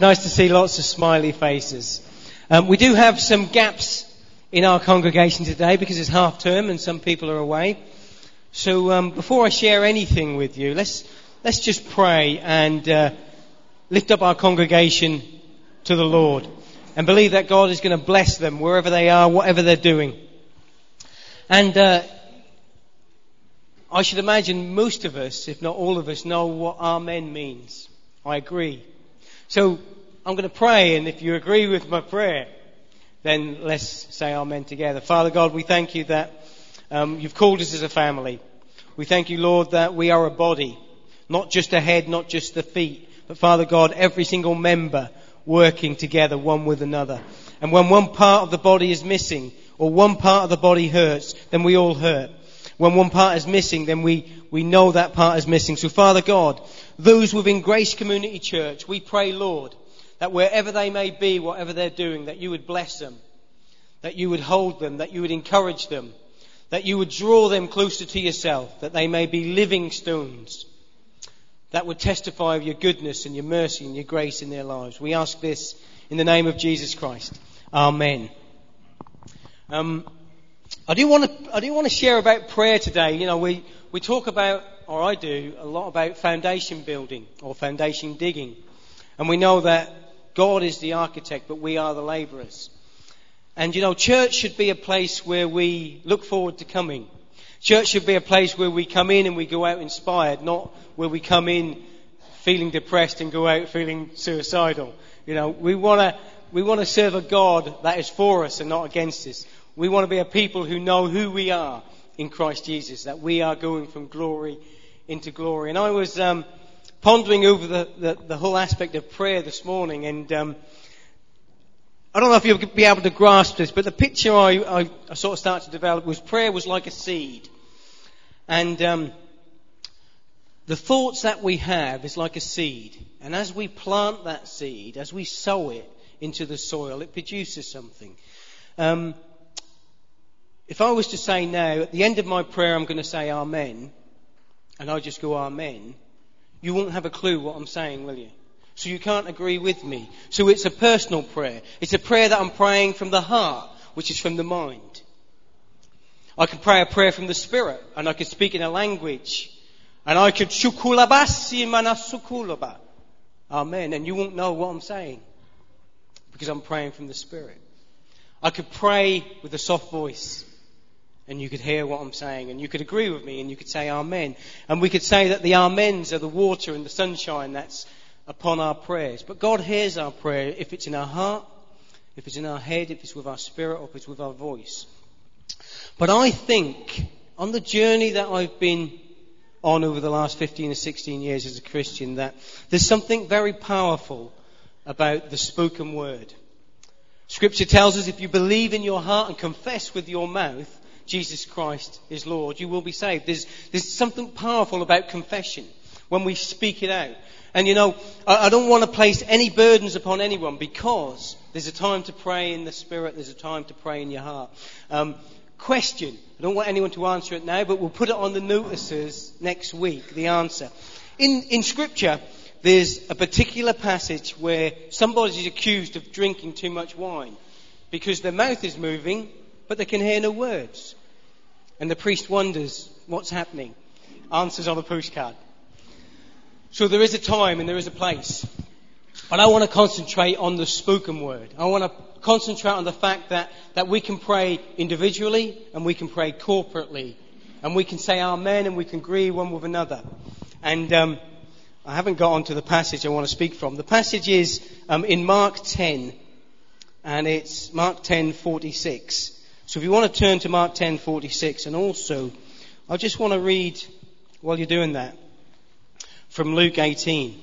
nice to see lots of smiley faces. We do have some gaps in our congregation today because it's half term and some people are away. So before I share anything with you, let's just pray and lift up our congregation to the Lord and believe that God is going to bless them wherever they are, whatever they're doing. And I should imagine most of us, if not all of us, know what Amen means. I agree. So I'm going to pray, and if you agree with my prayer, then let's say Amen together. Father God, we thank you that you've called us as a family. We thank you, Lord, that we are a body, not just a head, not just the feet, but Father God, every single member working together one with another. And when one part of the body is missing, or one part of the body hurts, then we all hurt. When one part is missing, then we know that part is missing. So Father God, those within Grace Community Church, we pray, Lord, that wherever they may be, whatever they're doing, that you would bless them, that you would hold them, that you would encourage them, that you would draw them closer to yourself, that they may be living stones that would testify of your goodness and your mercy and your grace in their lives. We ask this in the name of Jesus Christ. Amen. I do want to share about prayer today. You know, we talk about, or I do, a lot about foundation building or foundation digging. And we know that God is the architect, but we are the labourers. And, you know, church should be a place where we look forward to coming. Church should be a place where we come in and we go out inspired, not where we come in feeling depressed and go out feeling suicidal. You know, we want to serve a God that is for us and not against us. We want to be a people who know who we are in Christ Jesus, that we are going from glory into glory. And I was pondering over the whole aspect of prayer this morning, and I don't know if you'll be able to grasp this, but the picture I sort of started to develop was prayer was like a seed. And the thoughts that we have is like a seed. And as we plant that seed, as we sow it into the soil, it produces something. If I was to say now, at the end of my prayer, I'm going to say Amen, and I just go Amen, you won't have a clue what I'm saying, will you? So you can't agree with me. So it's a personal prayer. It's a prayer that I'm praying from the heart, which is from the mind. I can pray a prayer from the spirit, and I can speak in a language, and I could shukulabasi manasukulaba. Amen. And you won't know what I'm saying, because I'm praying from the spirit. I could pray with a soft voice, and you could hear what I'm saying, and you could agree with me, and you could say Amen. And we could say that the Amens are the water and the sunshine that's upon our prayers. But God hears our prayer if it's in our heart, if it's in our head, if it's with our spirit, or if it's with our voice. But I think on the journey that I've been on over the last 15 or 16 years as a Christian, that there's something very powerful about the spoken word. Scripture tells us if you believe in your heart and confess with your mouth Jesus Christ is Lord, you will be saved. There's something powerful about confession when we speak it out. And you know, I don't want to place any burdens upon anyone, because there's a time to pray in the spirit, there's a time to pray in your heart. Question. I don't want anyone to answer it now, but we'll put it on the notices next week, the answer. In Scripture, there's a particular passage where somebody is accused of drinking too much wine because their mouth is moving, but they can hear no words. And the priest wonders what's happening. Answers on a postcard. So there is a time and there is a place. But I want to concentrate on the spoken word. I want to concentrate on the fact that we can pray individually and we can pray corporately. And we can say Amen and we can agree one with another. And I haven't got onto the passage I want to speak from. The passage is in Mark 10. And it's Mark 10:46. So if you want to turn to Mark 10:46, and also I just want to read, while you're doing that, from Luke 18.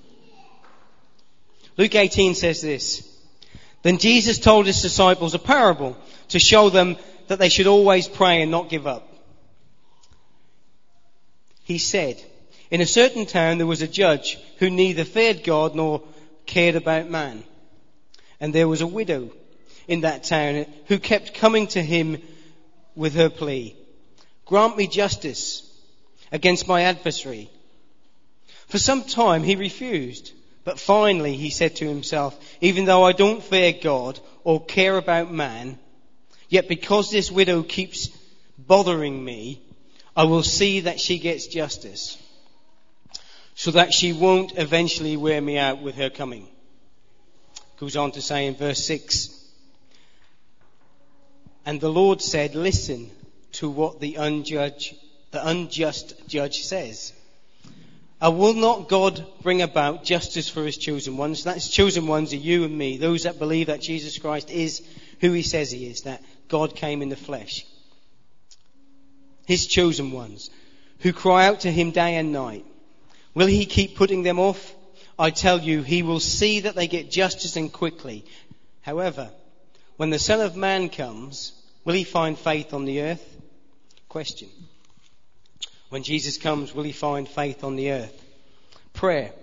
Luke 18 says this: Then Jesus told his disciples a parable to show them that they should always pray and not give up. He said, in a certain town there was a judge who neither feared God nor cared about man. And there was a widow in that town who kept coming to him with her plea, grant me justice against my adversary. For some time he refused, But finally he said to himself, even though I don't fear God or care about man, yet because this widow keeps bothering me, I will see that she gets justice, so that she won't eventually wear me out with her coming. Goes on to say in verse 6, and the Lord said, listen to what the unjust judge says. Will not God bring about justice for his chosen ones? That's chosen ones are you and me, those that believe that Jesus Christ is who he says he is, that God came in the flesh. His chosen ones, who cry out to him day and night. Will he keep putting them off? I tell you, he will see that they get justice and quickly. However, when the Son of Man comes, will he find faith on the earth? Question. When Jesus comes, will he find faith on the earth? Prayer.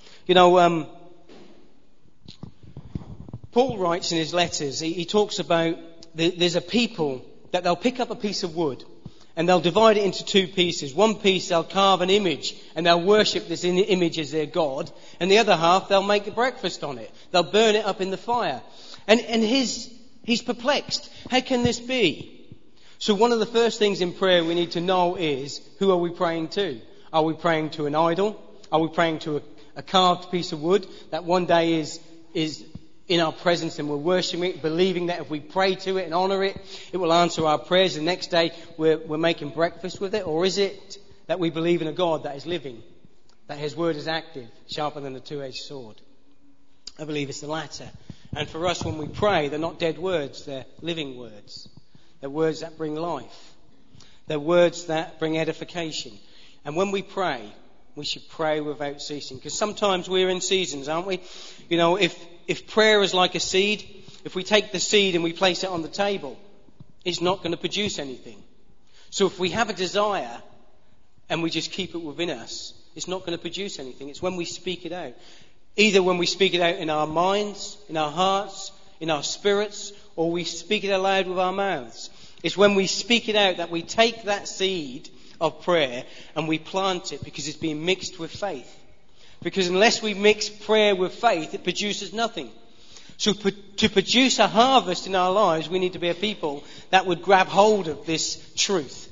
Paul writes in his letters, he talks about there's a people that they'll pick up a piece of wood and they'll divide it into two pieces. One piece they'll carve an image and they'll worship this image as their God. And the other half they'll make a breakfast on it. They'll burn it up in the fire. And he's perplexed. How can this be? So one of the first things in prayer we need to know is, who are we praying to? Are we praying to an idol? Are we praying to a carved piece of wood that one day is in our presence and we're worshipping it, believing that if we pray to it and honour it, it will answer our prayers. The next day we're making breakfast with it? Or is it that we believe in a God that is living, that his word is active, sharper than a two-edged sword? I believe it's the latter. And for us, when we pray, they're not dead words, they're living words. They're words that bring life. They're words that bring edification. And when we pray, we should pray without ceasing. Because sometimes we're in seasons, aren't we? If prayer is like a seed, if we take the seed and we place it on the table, it's not going to produce anything. So if we have a desire and we just keep it within us, it's not going to produce anything. It's when we speak it out. Either when we speak it out in our minds, in our hearts, in our spirits, or we speak it aloud with our mouths. It's when we speak it out that we take that seed of prayer and we plant it, because it's being mixed with faith. Because unless we mix prayer with faith, it produces nothing. So to produce a harvest in our lives, we need to be a people that would grab hold of this truth.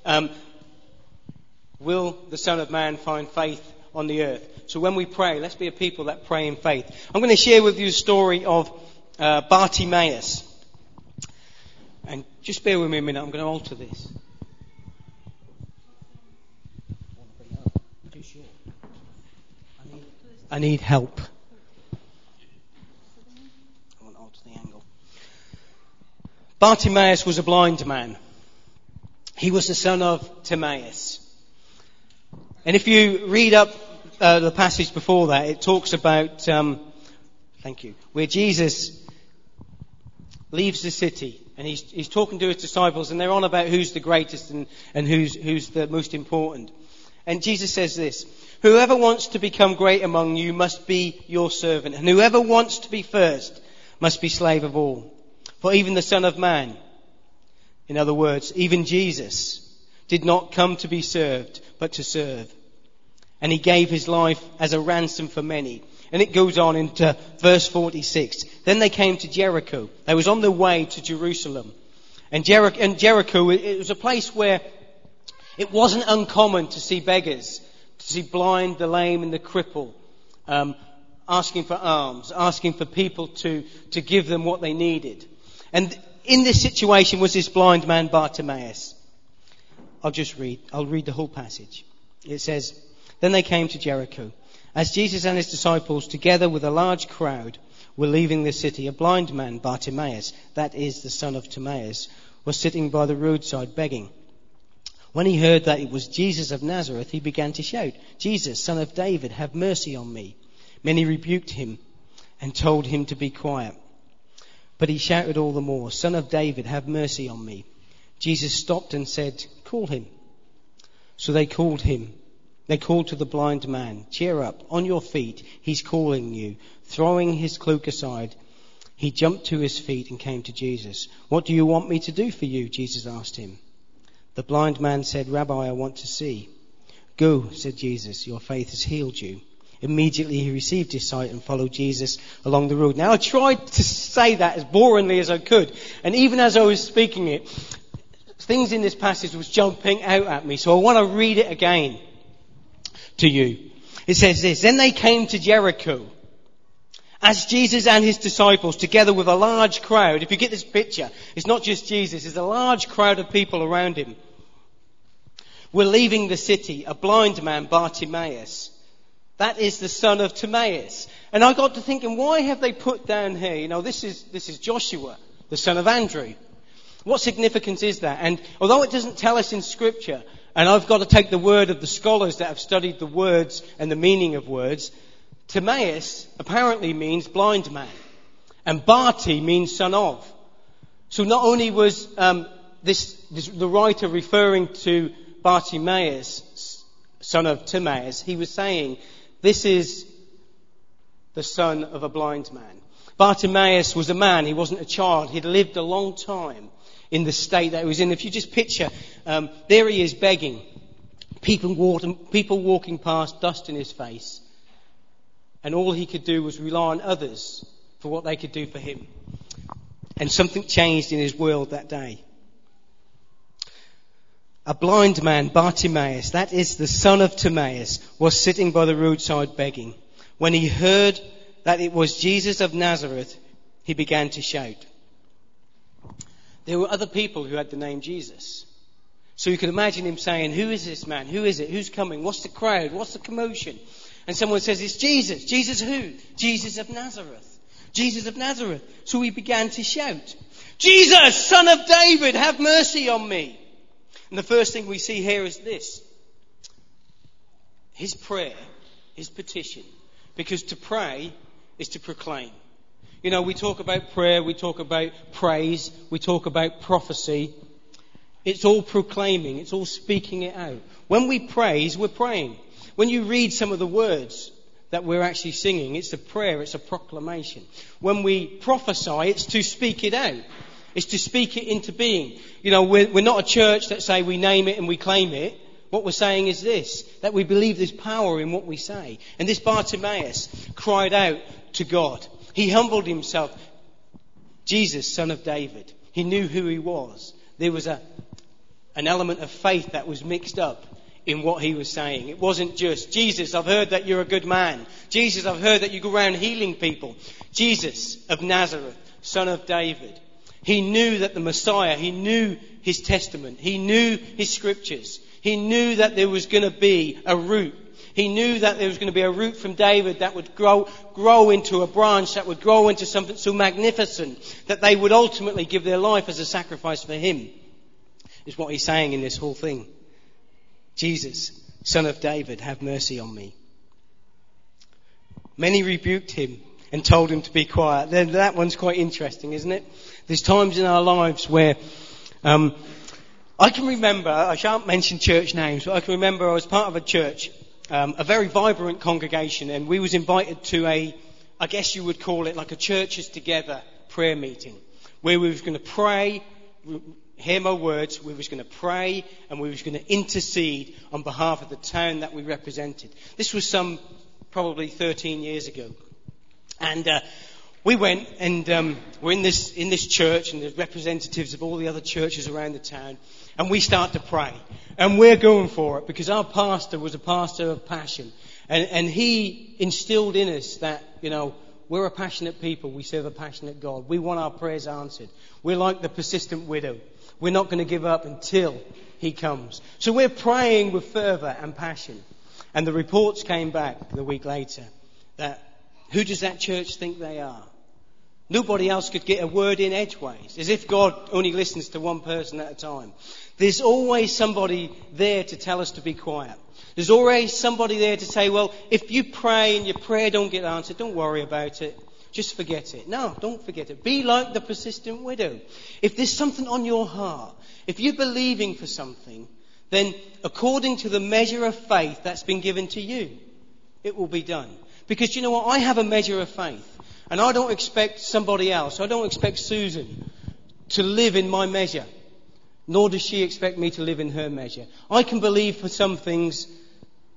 Will the Son of Man find faith on the earth? So when we pray, let's be a people that pray in faith. I'm going to share with you the story of Bartimaeus. And just bear with me a minute, I'm going to alter this. I need help. I want to alter the angle. Bartimaeus was a blind man. He was the son of Timaeus. And if you read up the passage before that, it talks about, where Jesus leaves the city and he's talking to his disciples and they're on about who's the greatest and who's the most important. And Jesus says this: whoever wants to become great among you must be your servant, and whoever wants to be first must be slave of all. For even the Son of Man, in other words, even Jesus, did not come to be served, but to serve. And he gave his life as a ransom for many. And it goes on into verse 46. Then they came to Jericho. They was on their way to Jerusalem. And Jericho, it was a place where it wasn't uncommon to see beggars, to see blind, the lame and the cripple, asking for alms, asking for people to give them what they needed. And in this situation was this blind man Bartimaeus. I'll read the whole passage. It says, then they came to Jericho. As Jesus and his disciples, together with a large crowd, were leaving the city, a blind man, Bartimaeus, that is the son of Timaeus, was sitting by the roadside begging. When he heard that it was Jesus of Nazareth, he began to shout, Jesus, son of David, have mercy on me. Many rebuked him and told him to be quiet. But he shouted all the more, Son of David, have mercy on me. Jesus stopped and said, call him. So they called him. They called to the blind man, cheer up, on your feet, he's calling you. Throwing his cloak aside, he jumped to his feet and came to Jesus. What do you want me to do for you? Jesus asked him. The blind man said, Rabbi, I want to see. Go, said Jesus, your faith has healed you. Immediately he received his sight and followed Jesus along the road. Now I tried to say that as boringly as I could. And even as I was speaking it, things in this passage was jumping out at me. So I want to read it again to you. It says this: Then they came to Jericho. As Jesus and his disciples, together with a large crowd, if you get this picture, it's not just Jesus, it's a large crowd of people around him, were leaving the city, a blind man, Bartimaeus. That is the son of Timaeus. And I got to thinking, why have they put down here, this is Joshua, the son of Andrew. What significance is that? And although it doesn't tell us in Scripture, and I've got to take the word of the scholars that have studied the words and the meaning of words, Timaeus apparently means blind man. And Barti means son of. So not only was the writer referring to Bartimaeus, son of Timaeus, he was saying, this is the son of a blind man. Bartimaeus was a man, he wasn't a child. He'd lived a long time in the state that he was in. If you just picture, there he is begging. People walking past, dust in his face. And all he could do was rely on others for what they could do for him. And something changed in his world that day. A blind man, Bartimaeus, that is the son of Timaeus, was sitting by the roadside begging. When he heard that it was Jesus of Nazareth, he began to shout. There were other people who had the name Jesus. So you can imagine him saying, who is this man? Who is it? Who's coming? What's the crowd? What's the commotion? And someone says, it's Jesus. Jesus who? Jesus of Nazareth. Jesus of Nazareth. So he began to shout, Jesus, son of David, have mercy on me. And the first thing we see here is this. His prayer, his petition. Because to pray is to proclaim. We talk about prayer, we talk about praise, we talk about prophecy. It's all proclaiming, it's all speaking it out. When we praise, we're praying. When you read some of the words that we're actually singing, it's a prayer, it's a proclamation. When we prophesy, it's to speak it out. It's to speak it into being. We're not a church that say we name it and we claim it. What we're saying is this, that we believe there's power in what we say. And this Bartimaeus cried out to God. He humbled himself. Jesus, son of David. He knew who he was. There was an element of faith that was mixed up in what he was saying. It wasn't just, Jesus, I've heard that you're a good man. Jesus, I've heard that you go around healing people. Jesus of Nazareth, son of David. He knew that the Messiah, he knew his testament, he knew his scriptures. He knew that there was going to be a root. He knew that there was going to be a root from David that would grow into a branch, that would grow into something so magnificent that they would ultimately give their life as a sacrifice for him. Is what he's saying in this whole thing. Jesus, son of David, have mercy on me. Many rebuked him and told him to be quiet. Then that one's quite interesting, isn't it? There's times in our lives where I can remember, I shan't mention church names, but I can remember I was part of a church, a very vibrant congregation, and we was invited to I guess you would call it like a churches together prayer meeting, where we was going to pray, hear my words, we was going to pray, and we was going to intercede on behalf of the town that we represented. This was probably 13 years ago. And we went and we're in this church, and there's representatives of all the other churches around the town, and we start to pray. And we're going for it because our pastor was a pastor of passion. And he instilled in us that, we're a passionate people. We serve a passionate God. We want our prayers answered. We're like the persistent widow. We're not going to give up until he comes. So we're praying with fervour and passion. And the reports came back the week later that who does that church think they are? Nobody else could get a word in edgeways, as if God only listens to one person at a time. There's always somebody there to tell us to be quiet. There's always somebody there to say, well, if you pray and your prayer don't get answered, don't worry about it. Just forget it. No, don't forget it. Be like the persistent widow. If there's something on your heart, if you're believing for something, then according to the measure of faith that's been given to you, it will be done. Because you know what? I have a measure of faith. And I don't expect somebody else, I don't expect Susan to live in my measure. Nor does she expect me to live in her measure. I can believe for some things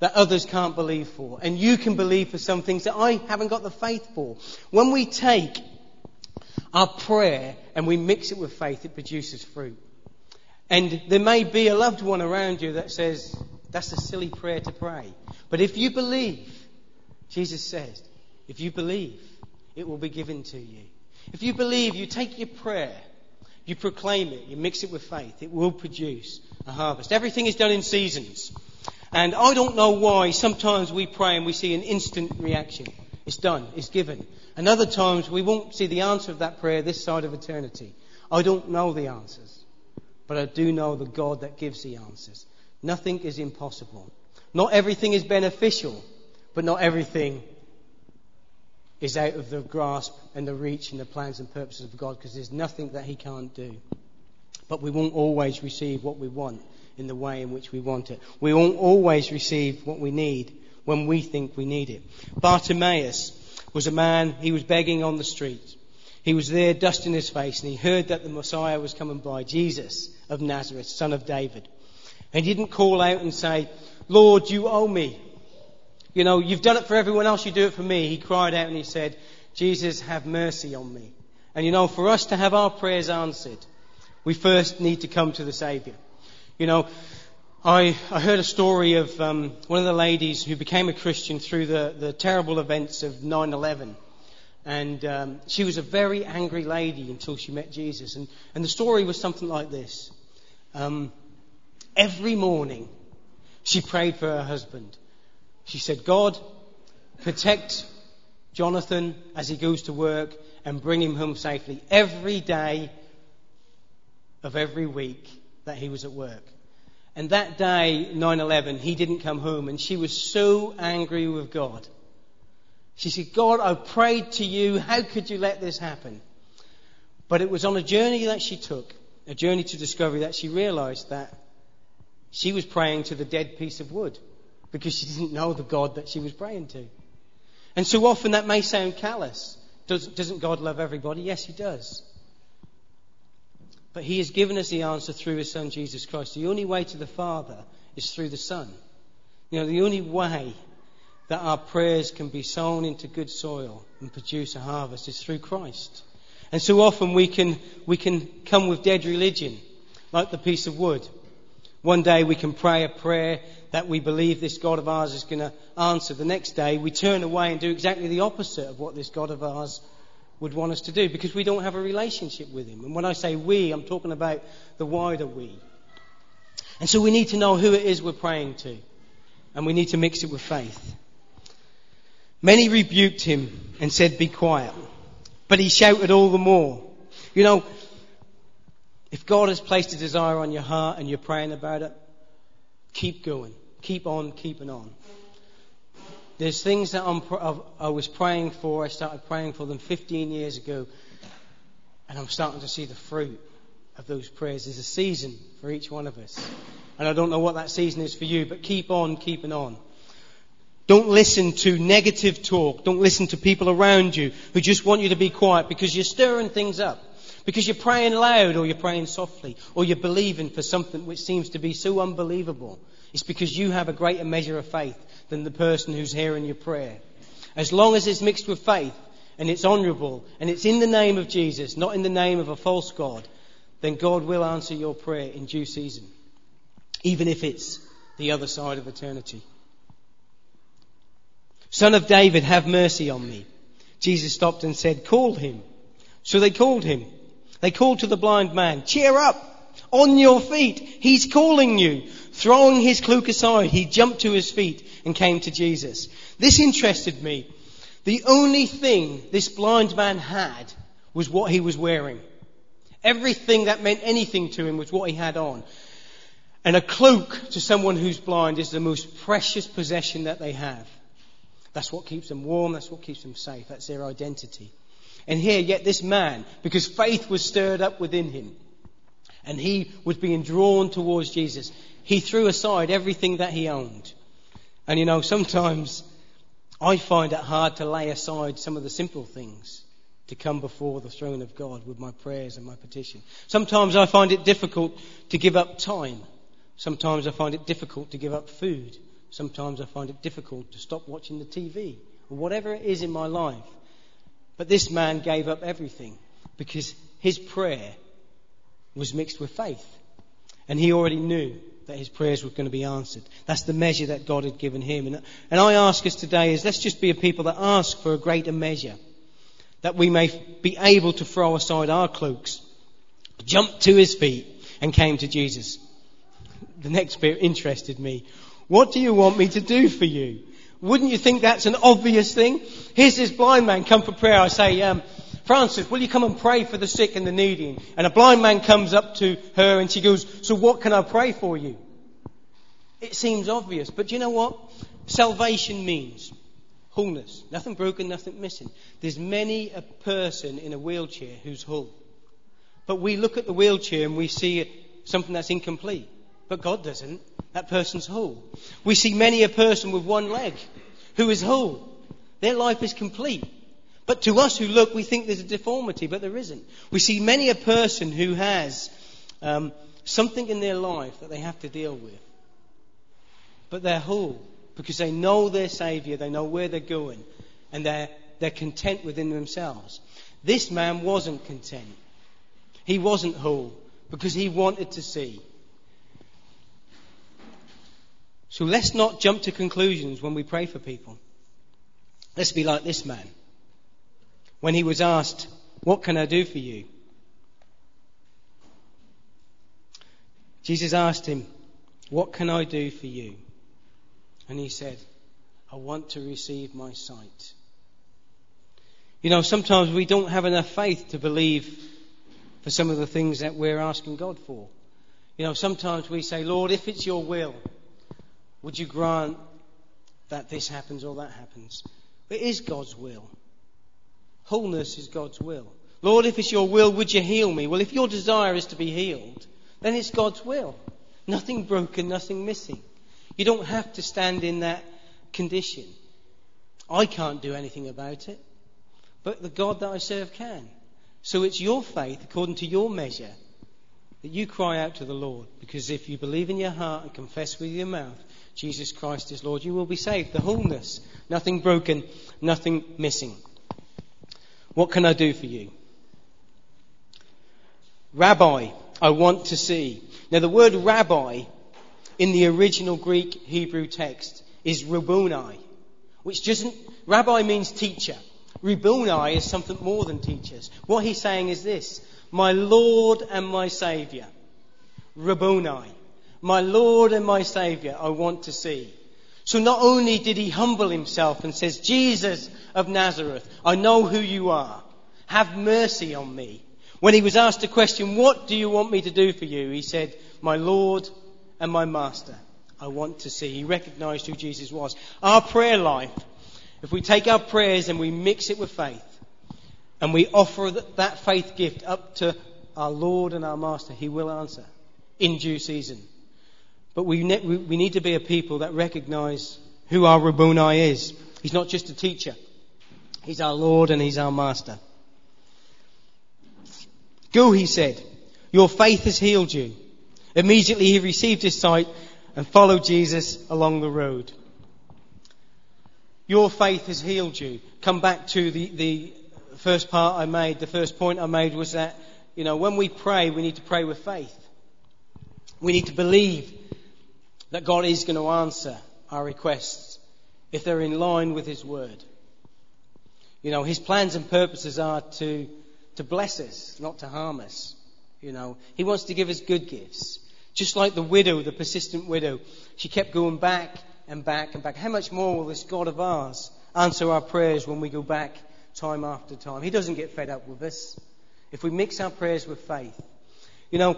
that others can't believe for. And you can believe for some things that I haven't got the faith for. When we take our prayer and we mix it with faith, it produces fruit. And there may be a loved one around you that says, that's a silly prayer to pray. But if you believe, Jesus says, if you believe, it will be given to you. If you believe, you take your prayer, you proclaim it, you mix it with faith, it will produce a harvest. Everything is done in seasons. And I don't know why sometimes we pray and we see an instant reaction. It's done, it's given. And other times we won't see the answer of that prayer this side of eternity. I don't know the answers. But I do know the God that gives the answers. Nothing is impossible. Not everything is beneficial, but not everything is out of the grasp and the reach and the plans and purposes of God, because there's nothing that he can't do. But we won't always receive what we want in the way in which we want it. We won't always receive what we need when we think we need it. Bartimaeus was a man, he was begging on the street. He was there dusting his face, and he heard that the Messiah was coming by, Jesus of Nazareth, son of David. And he didn't call out and say, Lord, you owe me. You know, you've done it for everyone else, you do it for me. He cried out and he said, Jesus, have mercy on me. And you know, for us to have our prayers answered, we first need to come to the Saviour. You know, I heard a story of one of the ladies who became a Christian through the terrible events of 9/11. And she was a very angry lady until she met Jesus. And the story was something like this. Every morning, she prayed for her husband. She said, God, protect Jonathan as he goes to work and bring him home safely every day of every week that he was at work. And that day, 9/11, he didn't come home, and she was so angry with God. She said, God, I prayed to you. How could you let this happen? But it was on a journey that she took, a journey to discovery, that she realized that she was praying to the dead piece of wood because she didn't know the God that she was praying to. And so often that may sound callous. Doesn't God love everybody? Yes, he does. But he has given us the answer through his Son, Jesus Christ. The only way to the Father is through the Son. You know, the only way that our prayers can be sown into good soil and produce a harvest is through Christ. And so often we can come with dead religion, like the piece of wood. One day we can pray a prayer that we believe this God of ours is going to answer. The next day we turn away and do exactly the opposite of what this God of ours would want us to do, because we don't have a relationship with him. And when I say we, I'm talking about the wider we. And so we need to know who it is we're praying to. And we need to mix it with faith. Many rebuked him and said, be quiet. But he shouted all the more. You know, if God has placed a desire on your heart and you're praying about it, keep going. Keep on keeping on. There's things that I was praying for. I started praying for them 15 years ago. And I'm starting to see the fruit of those prayers. There's a season for each one of us. And I don't know what that season is for you, but keep on keeping on. Don't listen to negative talk. Don't listen to people around you who just want you to be quiet because you're stirring things up. Because you're praying loud or you're praying softly or you're believing for something which seems to be so unbelievable. It's because you have a greater measure of faith than the person who's hearing your prayer. As long as it's mixed with faith and it's honourable and it's in the name of Jesus, not in the name of a false God, then God will answer your prayer in due season. Even if it's the other side of eternity. Son of David, have mercy on me. Jesus stopped and said, call him. So they called him. They called to the blind man, cheer up, on your feet. He's calling you. Throwing his cloak aside, he jumped to his feet and came to Jesus. This interested me. The only thing this blind man had was what he was wearing. Everything that meant anything to him was what he had on. And a cloak to someone who's blind is the most precious possession that they have. That's what keeps them warm. That's what keeps them safe. That's their identity. And here, yet this man, because faith was stirred up within him, and he was being drawn towards Jesus, he threw aside everything that he owned. And you know, sometimes I find it hard to lay aside some of the simple things to come before the throne of God with my prayers and my petition. Sometimes I find it difficult to give up time. Sometimes I find it difficult to give up food. Sometimes I find it difficult to stop watching the TV or whatever it is in my life. But this man gave up everything because his prayer was mixed with faith. And he already knew that his prayers were going to be answered. That's the measure that God had given him. And I ask us today is let's just be a people that ask for a greater measure, that we may be able to throw aside our cloaks, jump to his feet and came to Jesus. The next bit interested me. What do you want me to do for you? Wouldn't you think that's an obvious thing? Here's this blind man come for prayer. I say, Francis, will you come and pray for the sick and the needy? And a blind man comes up to her and she goes, so what can I pray for you? It seems obvious, but do you know what? Salvation means wholeness. Nothing broken, nothing missing. There's many a person in a wheelchair who's whole. But we look at the wheelchair and we see something that's incomplete. But God doesn't. That person's whole. We see many a person with one leg who is whole. Their life is complete. But to us who look, we think there's a deformity, but there isn't. We see many a person who has something in their life that they have to deal with. But they're whole because they know their Saviour, they know where they're going, and they're content within themselves. This man wasn't content. He wasn't whole because he wanted to see. So let's not jump to conclusions when we pray for people. Let's be like this man. When he was asked, what can I do for you? Jesus asked him, what can I do for you? And he said, I want to receive my sight. You know, sometimes we don't have enough faith to believe for some of the things that we're asking God for. You know, sometimes we say, Lord, if it's your will, would you grant that this happens or that happens? It is God's will. Wholeness is God's will. Lord, if it's your will, would you heal me? Well, if your desire is to be healed, then it's God's will. Nothing broken, nothing missing. You don't have to stand in that condition. I can't do anything about it, but the God that I serve can. So it's your faith, according to your measure, that you cry out to the Lord. Because if you believe in your heart and confess with your mouth Jesus Christ is Lord, you will be saved. The wholeness, nothing broken, nothing missing. What can I do for you? Rabbi, I want to see. Now the word rabbi in the original Greek Hebrew text is Rabboni, which doesn't, rabbi means teacher. Rabboni is something more than teachers. What he's saying is this, my Lord and my Saviour. Rabboni, my Lord and my Saviour, I want to see. So not only did he humble himself and says, Jesus of Nazareth, I know who you are. Have mercy on me. When he was asked the question, what do you want me to do for you? He said, my Lord and my Master, I want to see. He recognised who Jesus was. Our prayer life, if we take our prayers and we mix it with faith, and we offer that faith gift up to our Lord and our Master, he will answer in due season. But we need to be a people that recognise who our Rabboni is. He's not just a teacher. He's our Lord and he's our Master. Go, he said. Your faith has healed you. Immediately he received his sight and followed Jesus along the road. Your faith has healed you. Come back to the first part I made. The first point I made was that, you know, when we pray, we need to pray with faith. We need to believe that God is going to answer our requests if they're in line with his word. You know, his plans and purposes are to bless us, not to harm us. You know, he wants to give us good gifts. Just like the widow, the persistent widow. She kept going back and back and back. How much more will this God of ours answer our prayers when we go back time after time? He doesn't get fed up with us if we mix our prayers with faith. You know,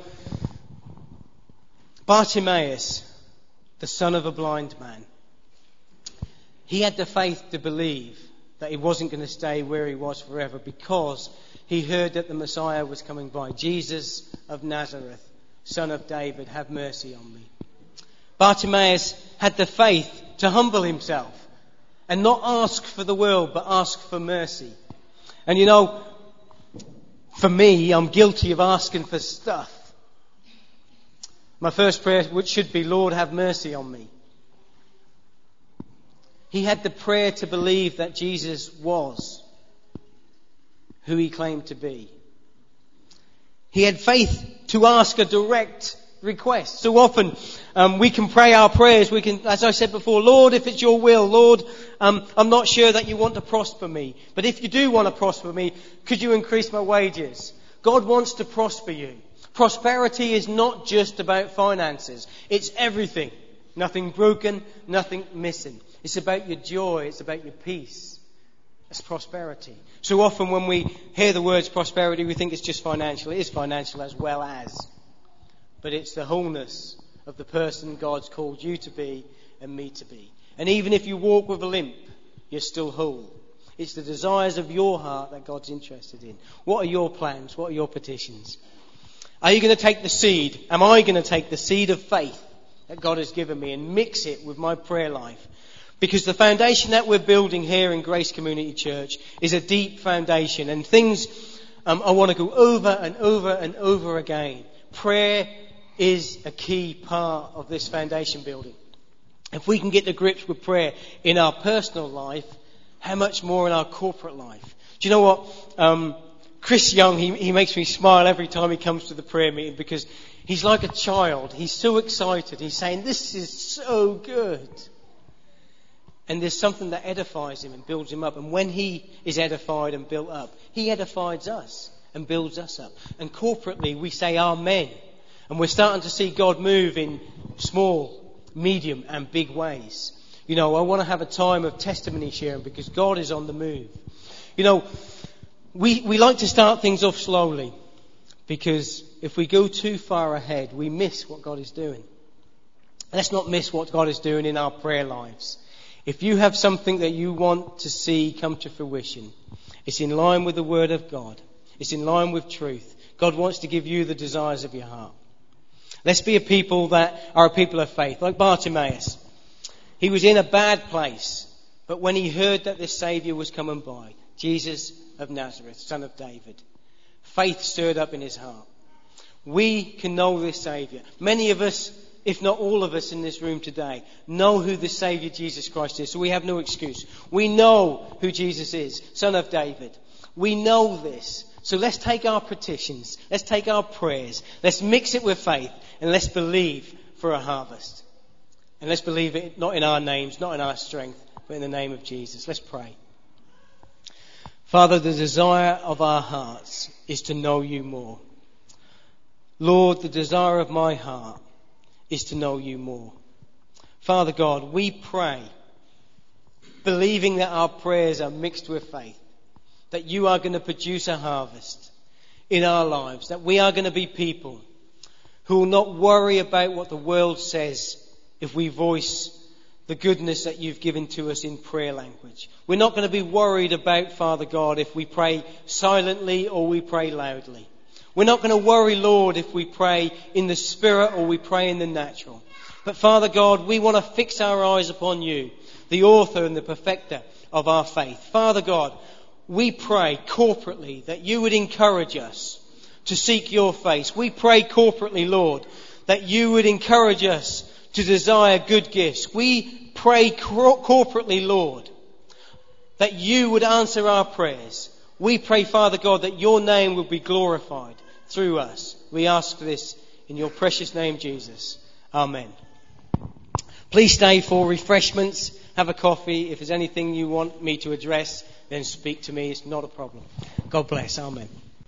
Bartimaeus, the son of a blind man, he had the faith to believe that he wasn't going to stay where he was forever because he heard that the Messiah was coming by. Jesus of Nazareth, son of David, have mercy on me. Bartimaeus had the faith to humble himself and not ask for the world, but ask for mercy. And you know, for me, I'm guilty of asking for stuff. My first prayer, which should be, Lord, have mercy on me. He had the prayer to believe that Jesus was who he claimed to be. He had faith to ask a direct request. So often we can pray our prayers. We can, as I said before, Lord, if it's your will, Lord, I'm not sure that you want to prosper me. But if you do want to prosper me, could you increase my wages? God wants to prosper you. Prosperity is not just about finances. It's everything. Nothing broken, nothing missing. It's about your joy. It's about your peace. That's prosperity. So often when we hear the words prosperity, we think it's just financial. It is financial as well as. But it's the wholeness of the person God's called you to be and me to be. And even if you walk with a limp, you're still whole. It's the desires of your heart that God's interested in. What are your plans? What are your petitions? Are you going to take the seed? Am I going to take the seed of faith that God has given me and mix it with my prayer life? Because the foundation that we're building here in Grace Community Church is a deep foundation. And things I want to go over and over and over again. Prayer is a key part of this foundation building. If we can get to grips with prayer in our personal life, how much more in our corporate life? Do you know what? Chris Young, he makes me smile every time he comes to the prayer meeting because he's like a child. He's so excited. He's saying, this is so good. And there's something that edifies him and builds him up. And when he is edified and built up, he edifies us and builds us up. And corporately, we say amen. And we're starting to see God move in small, medium and big ways. You know, I want to have a time of testimony sharing because God is on the move. You know, we like to start things off slowly because if we go too far ahead, we miss what God is doing. Let's not miss what God is doing in our prayer lives. If you have something that you want to see come to fruition, it's in line with the Word of God. It's in line with truth. God wants to give you the desires of your heart. Let's be a people that are a people of faith, like Bartimaeus. He was in a bad place, but when he heard that this Saviour was coming by, Jesus of Nazareth, son of David, faith stirred up in his heart. We can know this Saviour. Many of us, if not all of us in this room today, know who the Saviour Jesus Christ is, so we have no excuse. We know who Jesus is, son of David. We know this. So let's take our petitions, let's take our prayers, let's mix it with faith, and let's believe for a harvest. And let's believe it not in our names, not in our strength, but in the name of Jesus. Let's pray. Father, the desire of our hearts is to know you more. Lord, the desire of my heart is to know you more. Father God, we pray, believing that our prayers are mixed with faith, that you are going to produce a harvest in our lives, that we are going to be people who will not worry about what the world says if we voice the goodness that you've given to us in prayer language. We're not going to be worried about, Father God, if we pray silently or we pray loudly. We're not going to worry, Lord, if we pray in the Spirit or we pray in the natural. But Father God, we want to fix our eyes upon you, the author and the perfecter of our faith. Father God, we pray corporately that you would encourage us to seek your face. We pray corporately, Lord, that you would encourage us to desire good gifts. We pray corporately, Lord, that you would answer our prayers. We pray, Father God, that your name would be glorified through us. We ask this in your precious name, Jesus. Amen. Please stay for refreshments. Have a coffee. If there's anything you want me to address, then speak to me. It's not a problem. God bless. Amen.